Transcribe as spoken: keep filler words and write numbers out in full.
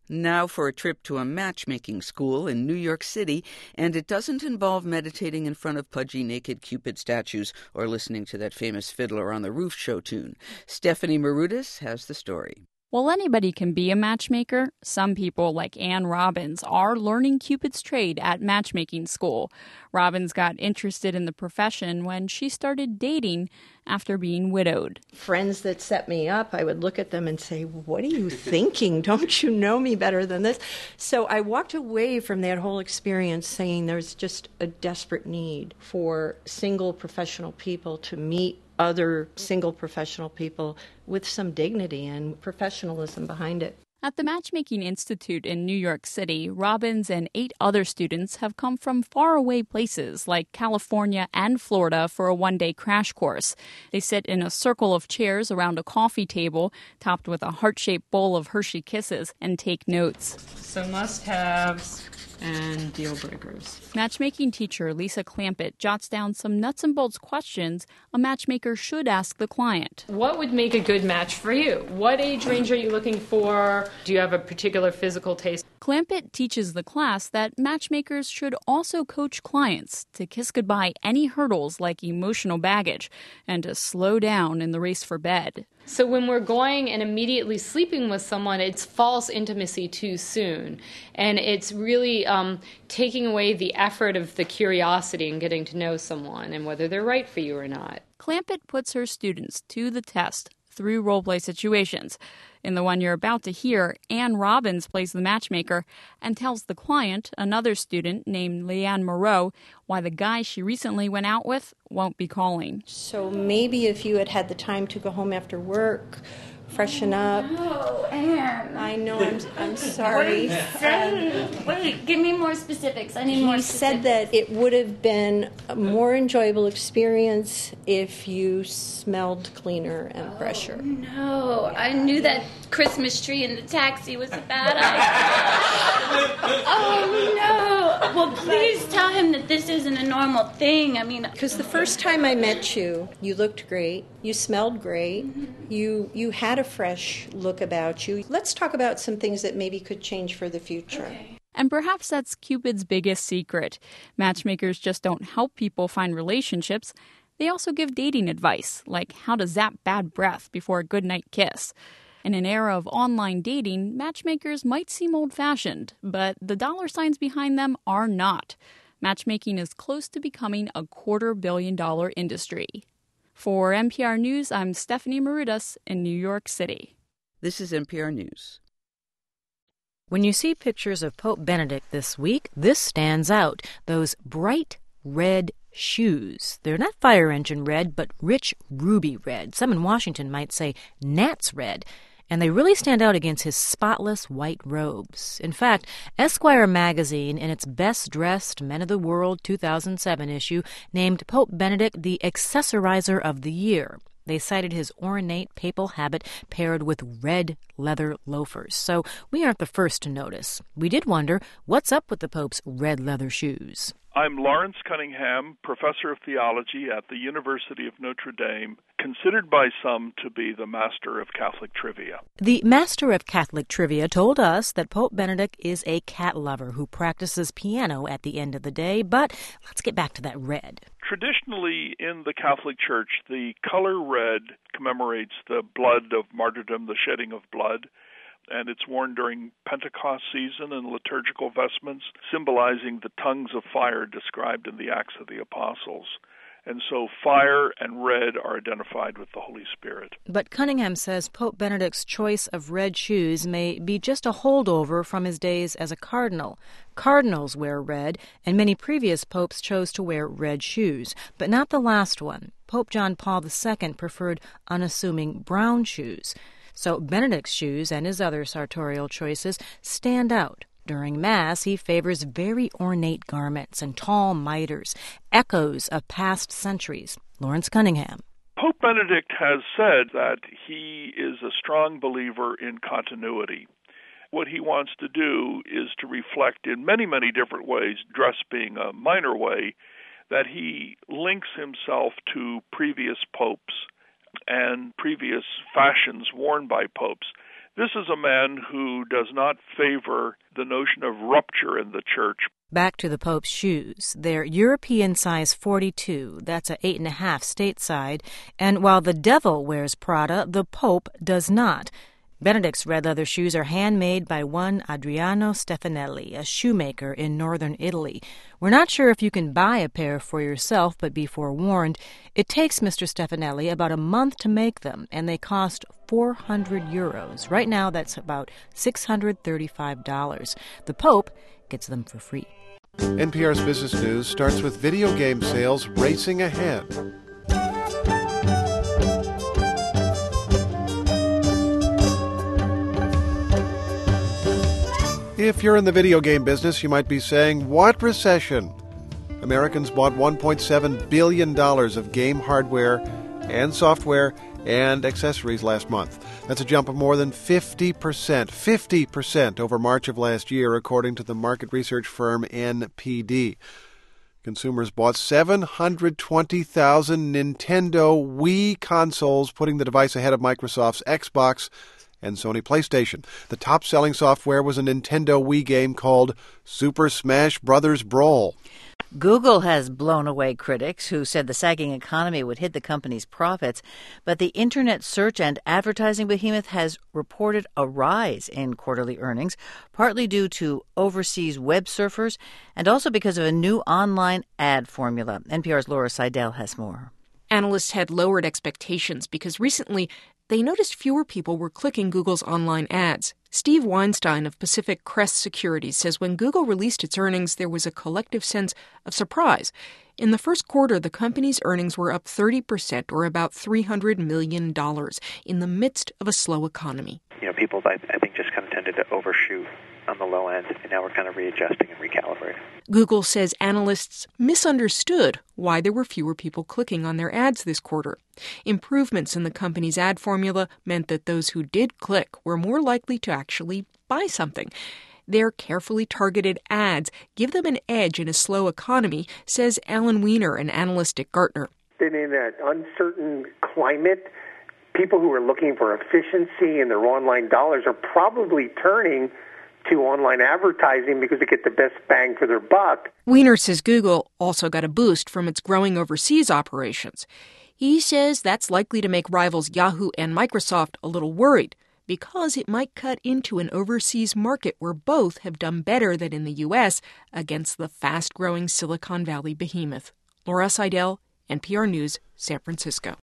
Now for a trip to a matchmaking school in New York City, and it doesn't involve meditating in front of pudgy naked Cupid statues or listening to that famous Fiddler on the Roof show tune. Stephanie Marudas has the story. While anybody can be a matchmaker, some people, like Anne Robbins, are learning Cupid's trade at matchmaking school. Robbins got interested in the profession when she started dating after being widowed. Friends that set me up, I would look at them and say, "What are you thinking? Don't you know me better than this?" So I walked away from that whole experience saying there's just a desperate need for single professional people to meet other single professional people with some dignity and professionalism behind it. At the Matchmaking Institute in New York City, Robbins and eight other students have come from faraway places like California and Florida for a one-day crash course. They sit in a circle of chairs around a coffee table, topped with a heart-shaped bowl of Hershey Kisses, and take notes. So must-haves and deal breakers. Matchmaking teacher Lisa Clampett jots down some nuts and bolts questions a matchmaker should ask the client. What would make a good match for you? What age range are you looking for? Do you have a particular physical taste? Clampett teaches the class that matchmakers should also coach clients to kiss goodbye any hurdles like emotional baggage and to slow down in the race for bed. So when we're going and immediately sleeping with someone, it's false intimacy too soon. And it's really um, taking away the effort of the curiosity and getting to know someone and whether they're right for you or not. Clampett puts her students to the test through role-play situations. In the one you're about to hear, Anne Robbins plays the matchmaker and tells the client, another student named Leanne Moreau, why the guy she recently went out with won't be calling. So maybe if you had had the time to go home after work, freshen up. No, Anne. I know, I'm, I'm sorry. What are you saying? Um, Wait, give me more specifics. I need he more He specifics. said that it would have been a more enjoyable experience if you smelled cleaner and fresher. Oh, no, I knew that Christmas tree in the taxi was a bad idea. Oh, no. Well, please tell him that this isn't a normal thing. I mean... Because the first time I met you, you looked great. You smelled great. Mm-hmm. You you had a fresh look about you. Let's talk about some things that maybe could change for the future. Okay. And perhaps that's Cupid's biggest secret. Matchmakers just don't help people find relationships. They also give dating advice, like how to zap bad breath before a goodnight kiss. In an era of online dating, matchmakers might seem old-fashioned, but the dollar signs behind them are not. Matchmaking is close to becoming a quarter billion dollar industry. For N P R News, I'm Stephanie Marudas in New York City. This is N P R News. When you see pictures of Pope Benedict this week, this stands out. Those bright red shoes. They're not fire engine red, but rich ruby red. Some in Washington might say gnat's red. And they really stand out against his spotless white robes. In fact, Esquire magazine, in its Best Dressed Men of the World two thousand seven issue, named Pope Benedict the Accessorizer of the Year. They cited his ornate papal habit paired with red leather loafers. So we aren't the first to notice. We did wonder, what's up with the Pope's red leather shoes? I'm Lawrence Cunningham, professor of theology at the University of Notre Dame, considered by some to be the master of Catholic trivia. The master of Catholic trivia told us that Pope Benedict is a cat lover who practices piano at the end of the day, but let's get back to that red. Traditionally, in the Catholic Church, the color red commemorates the blood of martyrdom, the shedding of blood, and it's worn during Pentecost season in liturgical vestments, symbolizing the tongues of fire described in the Acts of the Apostles. And so fire and red are identified with the Holy Spirit. But Cunningham says Pope Benedict's choice of red shoes may be just a holdover from his days as a cardinal. Cardinals wear red, and many previous popes chose to wear red shoes, but not the last one. Pope John Paul the Second preferred unassuming brown shoes. So Benedict's shoes and his other sartorial choices stand out. During Mass, he favors very ornate garments and tall mitres, echoes of past centuries. Lawrence Cunningham. Pope Benedict has said that he is a strong believer in continuity. What he wants to do is to reflect in many, many different ways, dress being a minor way, that he links himself to previous popes and previous fashions worn by popes. This is a man who does not favor the notion of rupture in the church. Back to the Pope's shoes. They're European size forty-two. That's a eight and a half stateside. And while the devil wears Prada, the Pope does not. Benedict's red leather shoes are handmade by one Adriano Stefanelli, a shoemaker in northern Italy. We're not sure if you can buy a pair for yourself, but be forewarned, it takes Mister Stefanelli about a month to make them, and they cost four hundred euros. Right now, that's about six hundred thirty-five dollars. The Pope gets them for free. N P R's Business News starts with video game sales racing ahead. If you're in the video game business, you might be saying, what recession? Americans bought one point seven billion dollars of game hardware and software and accessories last month. That's a jump of more than fifty percent, fifty percent over March of last year, according to the market research firm N P D. Consumers bought seven hundred twenty thousand Nintendo Wii consoles, putting the device ahead of Microsoft's Xbox and Sony PlayStation. The top-selling software was a Nintendo Wii game called Super Smash Bros. Brawl. Google has blown away critics who said the sagging economy would hit the company's profits, but the internet search and advertising behemoth has reported a rise in quarterly earnings, partly due to overseas web surfers and also because of a new online ad formula. N P R's Laura Seidel has more. Analysts had lowered expectations because recently they noticed fewer people were clicking Google's online ads. Steve Weinstein of Pacific Crest Securities says when Google released its earnings, there was a collective sense of surprise. In the first quarter, the company's earnings were up thirty percent, or about three hundred million dollars, in the midst of a slow economy. You know, people, I, I think, just kind of tended to overshoot on the low end, and now we're kind of readjusting and recalibrating. Google says analysts misunderstood why there were fewer people clicking on their ads this quarter. Improvements in the company's ad formula meant that those who did click were more likely to actually buy something. Their carefully targeted ads give them an edge in a slow economy, says Alan Weiner, an analyst at Gartner. In an uncertain climate, people who are looking for efficiency in their online dollars are probably turning to online advertising because they get the best bang for their buck. Weiner says Google also got a boost from its growing overseas operations. He says that's likely to make rivals Yahoo and Microsoft a little worried because it might cut into an overseas market where both have done better than in the U S against the fast-growing Silicon Valley behemoth. Laura Seidel, N P R News, San Francisco.